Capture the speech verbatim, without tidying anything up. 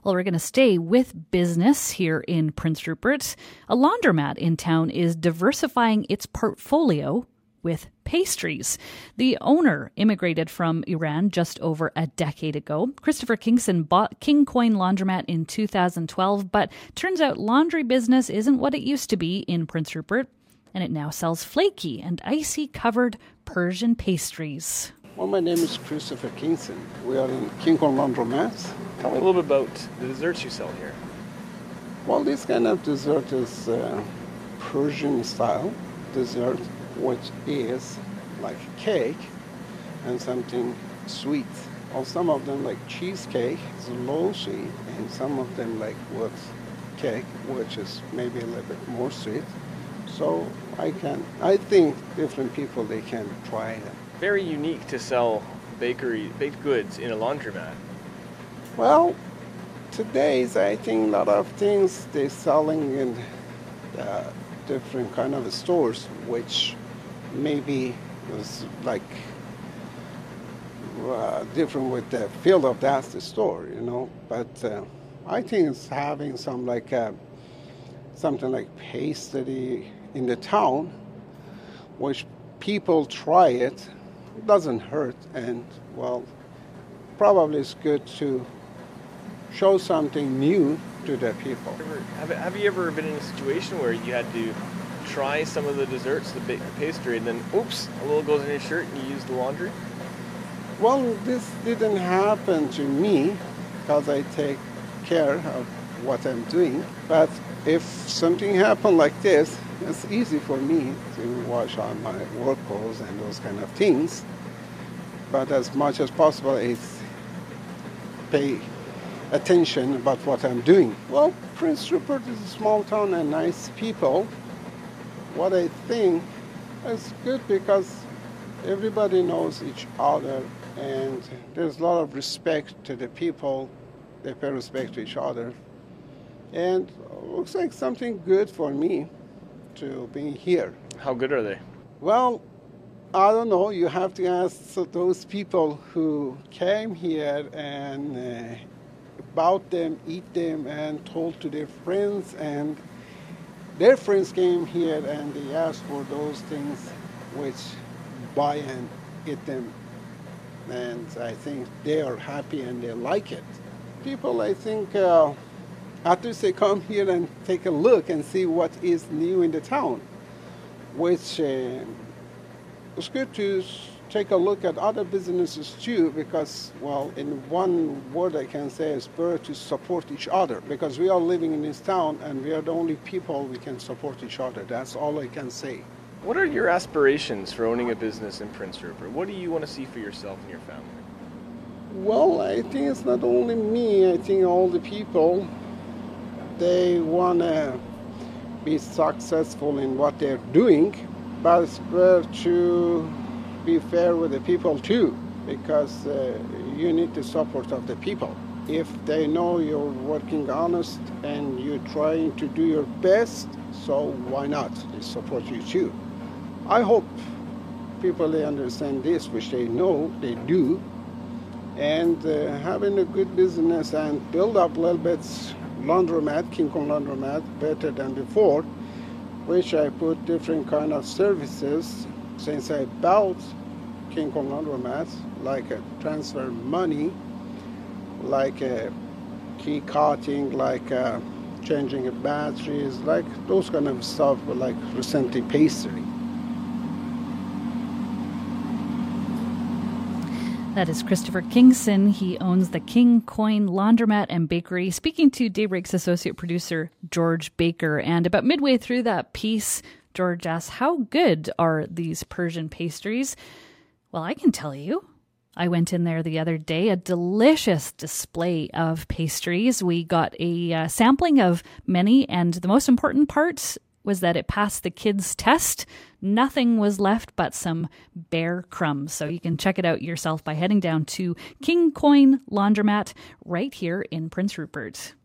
Well, we're going to stay with business here in Prince Rupert. A laundromat in town is diversifying its portfolio with pastries. The owner immigrated from Iran just over a decade ago. Christopher Kingson bought King Coin Laundromat in two thousand twelve, but turns out laundry business isn't what it used to be in Prince Rupert, and it now sells flaky and icy covered Persian pastries. Well, my name is Christopher Kingson. We are in King Coin Laundromat. Tell me a little bit about the desserts you sell here. Well, this kind of dessert is uh, Persian style dessert, which is like cake and something sweet. Or some of them like cheesecake, is low sweet, and some of them like wood cake, which is maybe a little bit more sweet. So I can, I think different people, they can try it. Very unique to sell bakery baked goods in a laundromat. Well, today's I think a lot of things they're selling in uh, different kind of stores, which maybe was like uh, different with the field of that's the store, you know. But uh, I think it's having some like uh, something like pastry in the town, which people try it, it doesn't hurt, and well, probably it's good to show something new to the people. Have, have you ever been in a situation where you had to try some of the desserts, the, ba- the pastry, and then, oops, a little goes in your shirt and you use the laundry? Well, this didn't happen to me because I take care of what I'm doing. But if something happened like this, it's easy for me to wash on my work clothes and those kind of things. But as much as possible, it's pay attention about what I'm doing. Well, Prince Rupert is a small town and nice people. What I think is good because everybody knows each other and there's a lot of respect to the people. They pay respect to each other. And it looks like something good for me to be here. How good are they? Well, I don't know. You have to ask those people who came here and uh, bought them, eat them, and told to their friends, and their friends came here and they asked for those things, which buy and eat them. And I think they are happy and they like it. People, I think, uh, at least they come here and take a look and see what is new in the town, which uh, it's good to take a look at other businesses too, because, well, in one word I can say is better to support each other, because we are living in this town and we are the only people we can support each other. That's all I can say. What are your aspirations for owning a business in Prince Rupert? What do you want to see for yourself and your family? Well, I think it's not only me. I think all the people, they want to be successful in what they're doing, but it's better to be fair with the people too, because uh, you need the support of the people. If they know you're working honest and you're trying to do your best, so why not? They support you too. I hope people, they understand this, which they know they do, and uh, having a good business and build up a little bit laundromat, King Coin Laundromat, better than before, which I put different kind of services since I bought King Coin Laundromat, like a transfer money, like a key cutting, like a changing of batteries, like those kind of stuff, like recently pastry. That is Christopher Kingson. He owns the King Coin Laundromat and Bakery. Speaking to Daybreak's associate producer, George Baker. And about midway through that piece, George asks, how good are these Persian pastries? Well, I can tell you. I went in there the other day, a delicious display of pastries. We got a uh, sampling of many, and the most important part was that it passed the kids' test. Nothing was left but some bare crumbs. So you can check it out yourself by heading down to King Coin Laundromat right here in Prince Rupert.